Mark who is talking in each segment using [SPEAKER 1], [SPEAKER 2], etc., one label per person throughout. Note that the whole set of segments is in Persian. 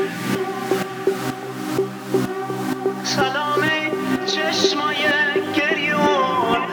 [SPEAKER 1] سلام چشمای گریون،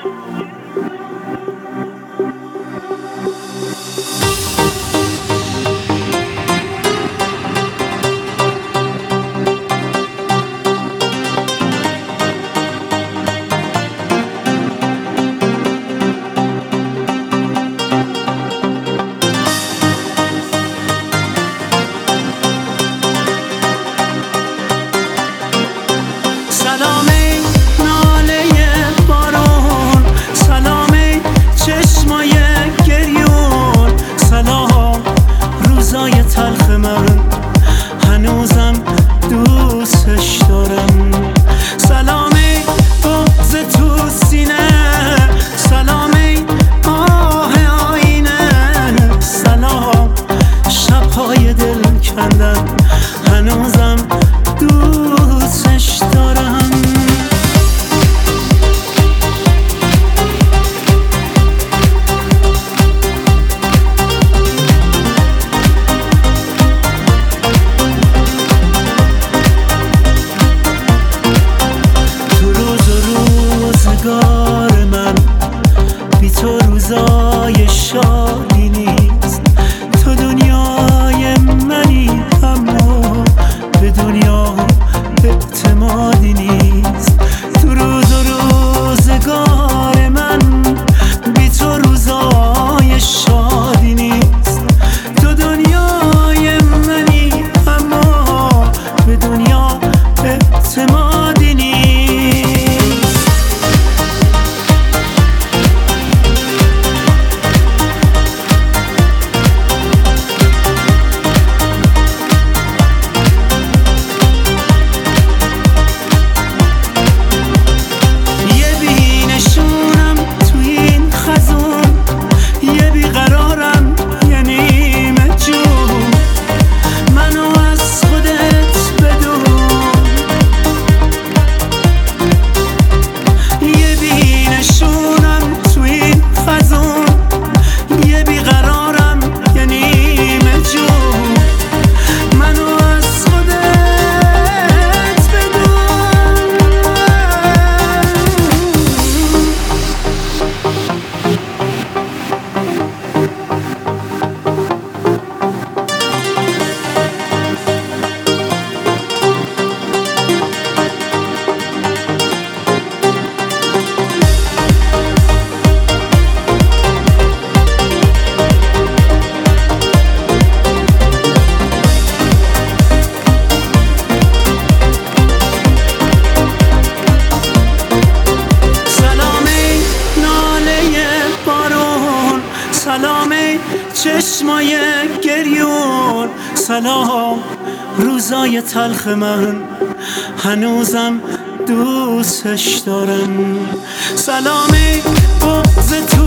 [SPEAKER 1] سلام ناله بارون، سلام چشمای گریون، سلام روزای تلخ من هنوزم دوستش دارم. سلام بغض تو سینه، سلام آه آینه، سلام شبهای دل کندن هنوزم دوستش دارم. تو روز و روزگار من بی تو روزای شادی نیست. تو دنیای منی اما به دنیا اعتمادی نیست. تو روز و روزگار من بی تو روزای شادی نیست. تو دنیای منی اما به دنیا اعتمادی نیست. سلام چشمای گریون، سلام روزای تلخ من هنوزم دوستش دارم. سلام بغض تو